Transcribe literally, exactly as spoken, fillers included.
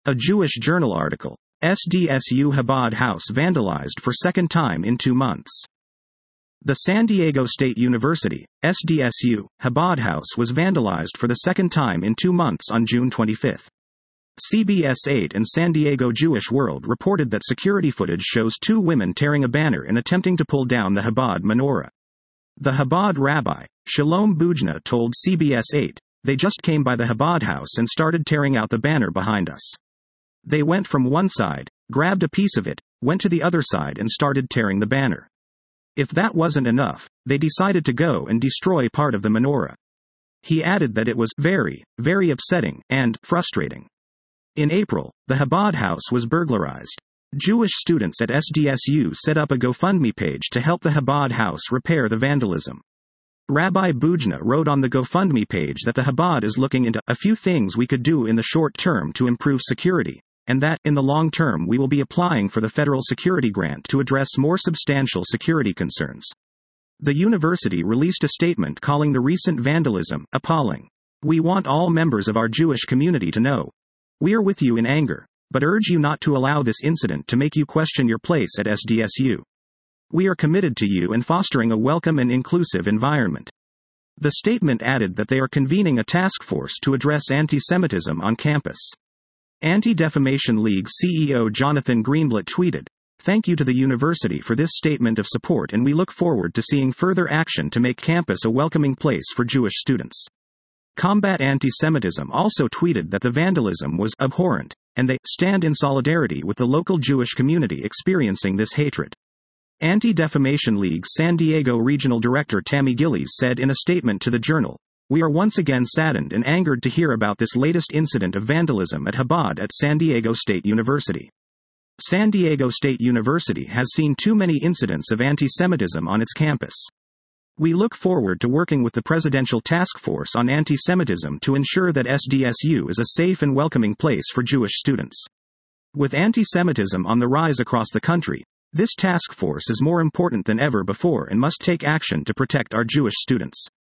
A Jewish Journal article. S D S U Chabad House vandalized for second time in two months. The San Diego State University, S D S U, Chabad House was vandalized for the second time in two months on June twenty-fifth. C B S eight and San Diego Jewish World reported that security footage shows two women tearing a banner and attempting to pull down the Chabad menorah. The Chabad rabbi, Shalom Bujna, told C B S eight, "They just came by the Chabad house and started tearing out the banner behind us. They went from one side, grabbed a piece of it, went to the other side and started tearing the banner. If that wasn't enough, they decided to go and destroy part of the menorah." He added that it was very, very upsetting and frustrating. In April, the Chabad house was burglarized. Jewish students at S D S U set up a GoFundMe page to help the Chabad house repair the vandalism. Rabbi Bujna wrote on the GoFundMe page that the Chabad is looking into a few things we could do in the short term to improve security, and that, in the long term, we will be applying for the federal security grant to address more substantial security concerns. The university released a statement calling the recent vandalism appalling. "We want all members of our Jewish community to know. We are with you in anger, but urge you not to allow this incident to make you question your place at S D S U. We are committed to you and fostering a welcome and inclusive environment." The statement added that they are convening a task force to address anti-Semitism on campus. Anti-Defamation League C E O Jonathan Greenblatt tweeted, "Thank you to the university for this statement of support, and we look forward to seeing further action to make campus a welcoming place for Jewish students." Combat Anti-Semitism also tweeted that the vandalism was abhorrent, and they stand in solidarity with the local Jewish community experiencing this hatred. Anti-Defamation League San Diego Regional Director Tammy Gillies said in a statement to the Journal, "We are once again saddened and angered to hear about this latest incident of vandalism at Chabad at San Diego State University. San Diego State University has seen too many incidents of anti-Semitism on its campus. We look forward to working with the Presidential Task Force on Anti-Semitism to ensure that S D S U is a safe and welcoming place for Jewish students. With anti-Semitism on the rise across the country, this task force is more important than ever before and must take action to protect our Jewish students."